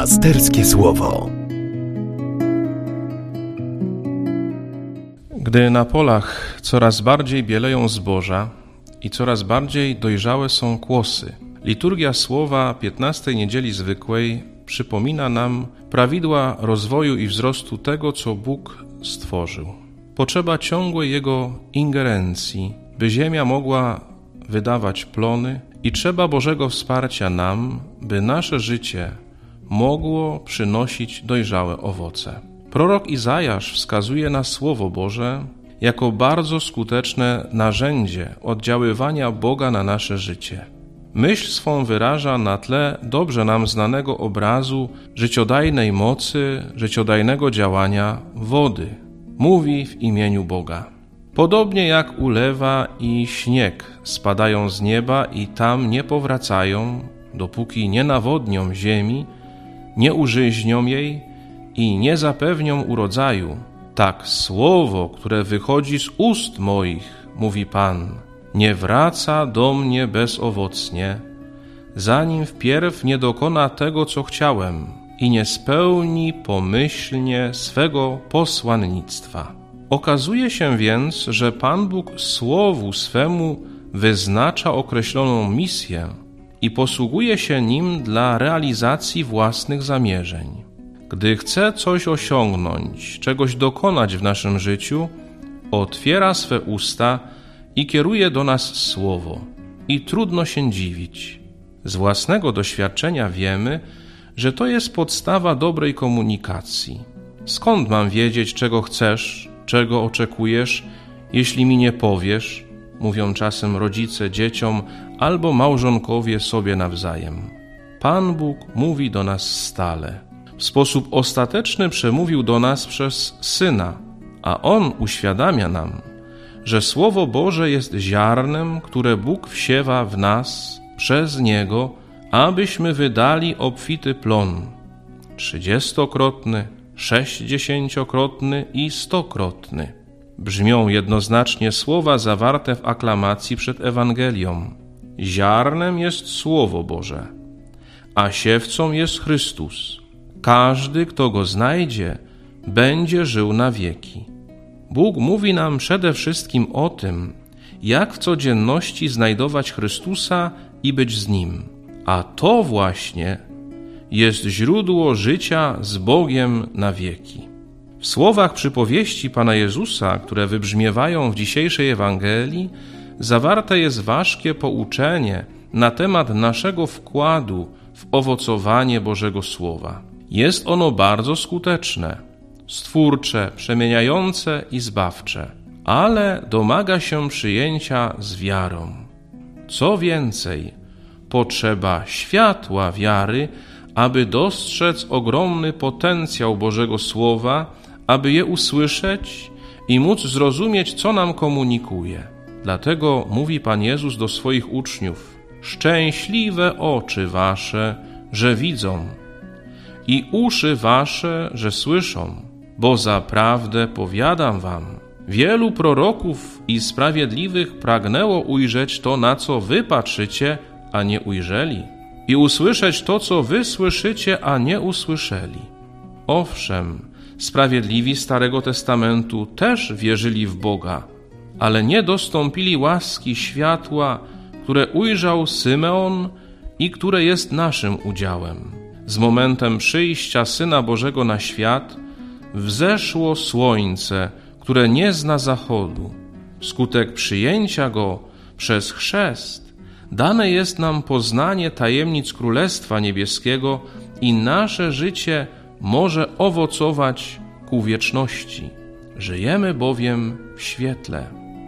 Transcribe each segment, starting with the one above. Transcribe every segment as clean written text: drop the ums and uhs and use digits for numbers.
Pasterskie Słowo. Gdy na polach coraz bardziej bieleją zboża i coraz bardziej dojrzałe są kłosy, liturgia słowa 15 niedzieli zwykłej przypomina nam prawidła rozwoju i wzrostu tego, co Bóg stworzył. Potrzeba ciągłej Jego ingerencji, by ziemia mogła wydawać plony, i trzeba Bożego wsparcia nam, by nasze życie mogło przynosić dojrzałe owoce. Prorok Izajasz wskazuje na Słowo Boże jako bardzo skuteczne narzędzie oddziaływania Boga na nasze życie. Myśl swą wyraża na tle dobrze nam znanego obrazu życiodajnej mocy, życiodajnego działania wody. Mówi w imieniu Boga. Podobnie jak ulewa i śnieg spadają z nieba i tam nie powracają, dopóki nie nawodnią ziemi, nie użyźnią jej i nie zapewnią urodzaju, tak słowo, które wychodzi z ust moich, mówi Pan, nie wraca do mnie bezowocnie, zanim wpierw nie dokona tego, co chciałem i nie spełni pomyślnie swego posłannictwa. Okazuje się więc, że Pan Bóg słowu swemu wyznacza określoną misję i posługuje się nim dla realizacji własnych zamierzeń. Gdy chce coś osiągnąć, czegoś dokonać w naszym życiu, otwiera swe usta i kieruje do nas słowo. I trudno się dziwić. Z własnego doświadczenia wiemy, że to jest podstawa dobrej komunikacji. Skąd mam wiedzieć, czego chcesz, czego oczekujesz, jeśli mi nie powiesz? Mówią czasem rodzice dzieciom albo małżonkowie sobie nawzajem. Pan Bóg mówi do nas stale. W sposób ostateczny przemówił do nas przez Syna, a On uświadamia nam, że Słowo Boże jest ziarnem, które Bóg wsiewa w nas przez Niego, abyśmy wydali obfity plon, 30-krotny, 60-krotny i 100-krotny. Brzmią jednoznacznie słowa zawarte w aklamacji przed Ewangelią. Ziarnem jest Słowo Boże, a siewcą jest Chrystus. Każdy, kto Go znajdzie, będzie żył na wieki. Bóg mówi nam przede wszystkim o tym, jak w codzienności znajdować Chrystusa i być z Nim. A to właśnie jest źródło życia z Bogiem na wieki. W słowach przypowieści Pana Jezusa, które wybrzmiewają w dzisiejszej Ewangelii, zawarte jest ważkie pouczenie na temat naszego wkładu w owocowanie Bożego Słowa. Jest ono bardzo skuteczne, stwórcze, przemieniające i zbawcze, ale domaga się przyjęcia z wiarą. Co więcej, potrzeba światła wiary, aby dostrzec ogromny potencjał Bożego Słowa, aby je usłyszeć i móc zrozumieć, co nam komunikuje. Dlatego mówi Pan Jezus do swoich uczniów: szczęśliwe oczy wasze, że widzą, i uszy wasze, że słyszą, bo zaprawdę powiadam wam, wielu proroków i sprawiedliwych pragnęło ujrzeć to, na co wy patrzycie, a nie ujrzeli, i usłyszeć to, co wy słyszycie, a nie usłyszeli. Owszem, sprawiedliwi Starego Testamentu też wierzyli w Boga, ale nie dostąpili łaski światła, które ujrzał Symeon i które jest naszym udziałem. Z momentem przyjścia Syna Bożego na świat wzeszło słońce, które nie zna zachodu. Wskutek przyjęcia Go przez chrzest dane jest nam poznanie tajemnic Królestwa Niebieskiego i nasze życie może owocować ku wieczności. Żyjemy bowiem w świetle.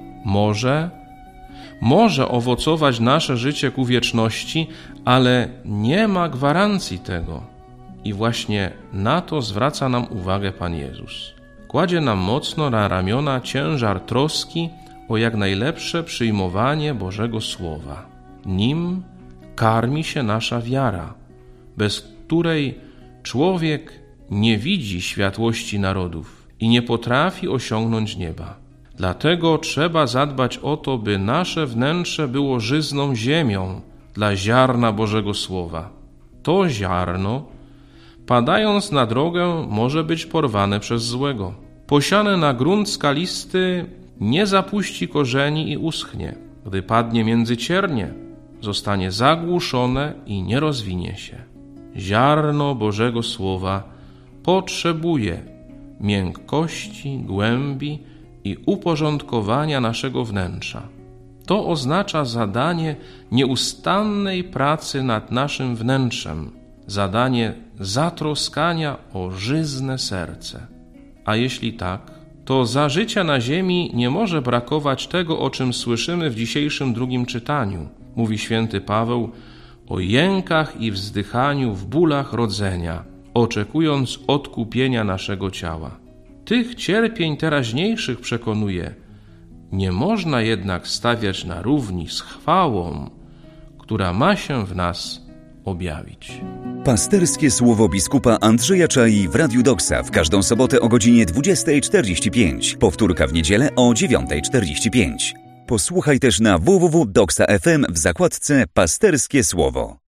Może owocować nasze życie ku wieczności, ale nie ma gwarancji tego. I właśnie na to zwraca nam uwagę Pan Jezus. Kładzie nam mocno na ramiona ciężar troski o jak najlepsze przyjmowanie Bożego Słowa. Nim karmi się nasza wiara, bez której człowiek nie widzi światłości narodów i nie potrafi osiągnąć nieba. Dlatego trzeba zadbać o to, by nasze wnętrze było żyzną ziemią dla ziarna Bożego Słowa. To ziarno padając na drogę, może być porwane przez złego. Posiane na grunt skalisty nie zapuści korzeni i uschnie. Gdy padnie między ciernie, zostanie zagłuszone i nie rozwinie się. Ziarno Bożego Słowa potrzebuje miękkości, głębi i uporządkowania naszego wnętrza. To oznacza zadanie nieustannej pracy nad naszym wnętrzem, zadanie zatroskania o żyzne serce. A jeśli tak, to za życia na ziemi nie może brakować tego, o czym słyszymy w dzisiejszym drugim czytaniu. Mówi święty Paweł o jękach i wzdychaniu w bólach rodzenia, oczekując odkupienia naszego ciała. Tych cierpień teraźniejszych, przekonuje, nie można jednak stawiać na równi z chwałą, która ma się w nas objawić. Pasterskie słowo biskupa Andrzeja Czai w Radiu Doksa w każdą sobotę o godzinie 20:45. Powtórka w niedzielę o 9:45. Posłuchaj też na www.doksa.fm w zakładce Pasterskie Słowo.